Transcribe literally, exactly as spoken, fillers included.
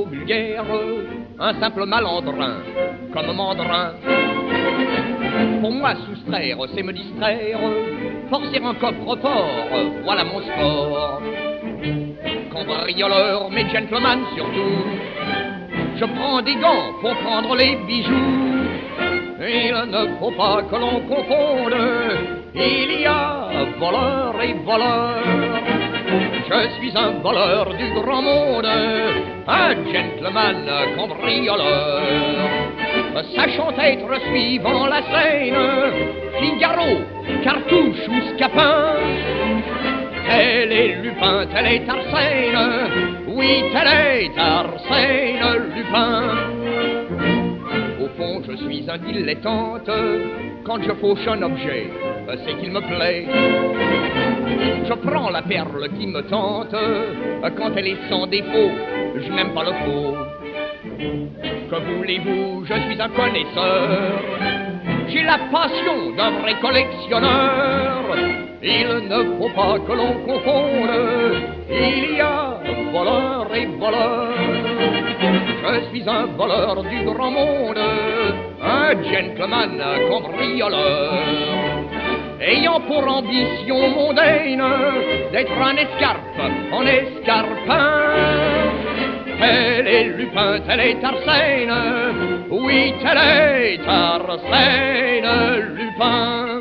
trop vulgaire, un simple malandrin, comme mandrin. Pour moi, soustraire, c'est me distraire, forcer un coffre-fort, voilà mon sport. Cambrioleur, mais gentleman surtout, je prends des gants pour prendre les bijoux. Il ne faut pas que l'on confonde, il y a voleur et voleur. Je suis un voleur du grand monde, un gentleman cambrioleur. Sachant être suivant la scène, Figaro, Cartouche ou Scapin. Tel est Lupin, tel est Arsène, oui, tel est Arsène Lupin. Au fond, je suis un dilettante, quand je fauche un objet, c'est qu'il me plaît. Je prends la perle qui me tente, quand elle est sans défaut, je n'aime pas le faux. Que voulez-vous, je suis un connaisseur, j'ai la passion d'un vrai collectionneur. Il ne faut pas que l'on confonde, il y a voleur et voleur. Je suis un voleur du grand monde, un gentleman cambrioleur. Ayant pour ambition mondaine d'être un escarpe en escarpin. Tel est Lupin, tel est Arsène, oui, tel est Arsène Lupin.